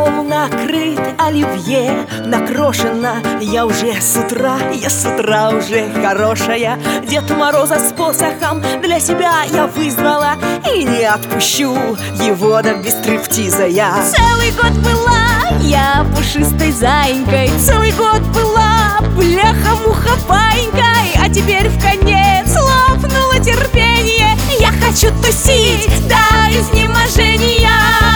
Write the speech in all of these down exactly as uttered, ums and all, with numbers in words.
Стол накрыт оливье, накрошена я уже с утра, я с утра уже хорошая. Дед Мороза с посохом для себя я вызвала, и не отпущу его да без стриптиза я. Целый год была я пушистой заинькой, целый год была бляха-муха паинькой, а теперь в конец лопнуло терпение. Я хочу тусить до изнеможения.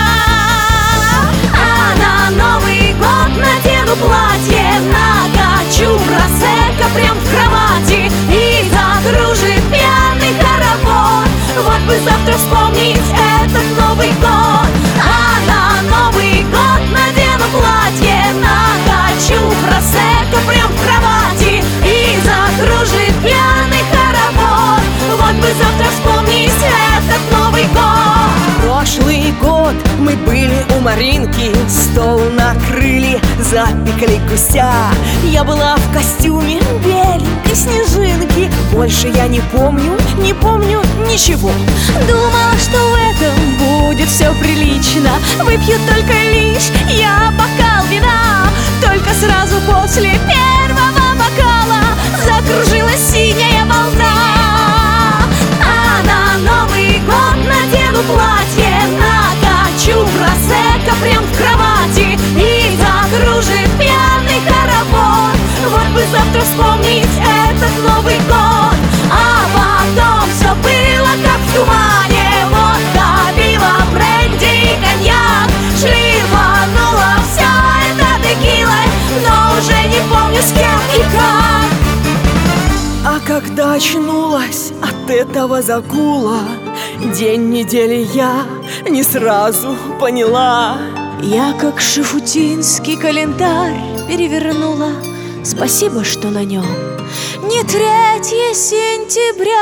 А на Новый год надену платье, накачу просека прям в кровати, и закружит пьяный хоровод. Вот бы завтра вспомнить этот Новый год. А на Новый год надену платье, накачу просека прям в кровати, и закружит пьяный хоровод. Вот бы завтра вспомнить этот Новый год. Прошлый год мы были у Маринки, стол накрыли, запекли гуся. Я была в костюме беленькой снежинки, больше я не помню, не помню ничего. Думала, что в этом будет все прилично, выпью только лишь я бокал вина. Только сразу после первого бокала закружилась синяя волна. А на Новый год надену платье, накачу просека прям в кровати, и закружит пьяный хоровод. Вот бы завтра вспомнить этот Новый год. А потом все было как в тумане, водка, пиво, бренди и коньяк. Шлифанула вся эта текилой, но уже не помню с кем и как. А когда очнулась от этого загула, день недели я не сразу поняла. Я как шафутинский календарь перевернула. Спасибо, что на нем не третье сентября.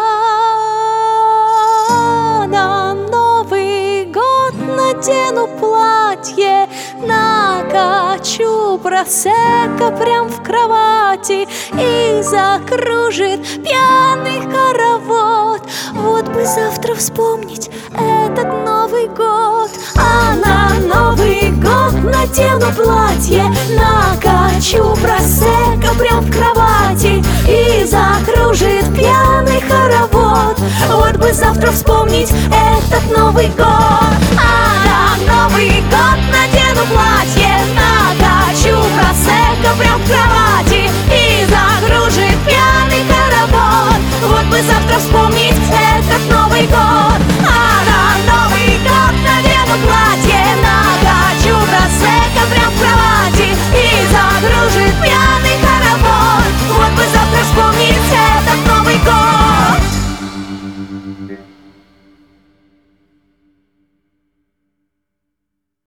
На Новый год надену платье, накачу просека прям в кровати, и закружит пьяный хоровод. Вот бы завтра вспомнить этот Новый год. А на Новый год надену платье, накачу просека прям в кровати, и закружит пьяный хоровод. Вот бы завтра вспомнить этот Новый год. А на Новый год надену платье, накачу просека прям в кровати, и закружит пьяный хоровод. Вот бы завтра вспомнить этот Новый год. А на Новый год надену платье, накачу просека прям в кровати, и закружит пьяный хоровод. Вот бы завтра вспомнить этот Новый год.